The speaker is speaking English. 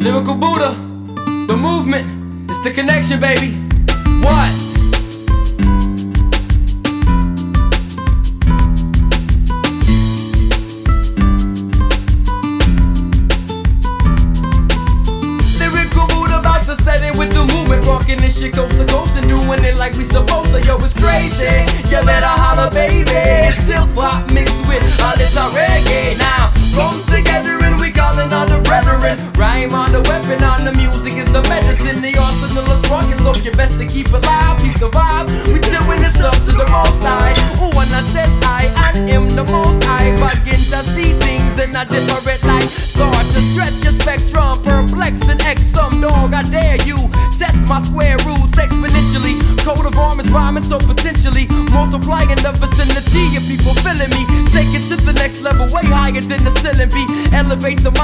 Lyrical Buddha, the movement, it's the connection, baby. What? Lyrical Buddha about to set in with the movement, rocking this shit coast to coast and doing it like we supposed to. Yo, it's crazy, you better holler, baby. It's hip-hop mixed with a little reggae. Now, come together and we callin' all the brethren. Rhyme on the weapon, on the music is the medicine. The arsenal is strong, so you best to keep it alive, keep the vibe. We doing this up to the most high. Oh, when I said I am the most high, begin to see things in a different light. Start to stretch your spectrum, perplex and X some dog. I dare you, test my square roots exponentially. Coat of arms rhyming so potentially multiplying the vicinity of people feeling me. Take it to the next level, way higher than the ceiling be. Elevate the mind.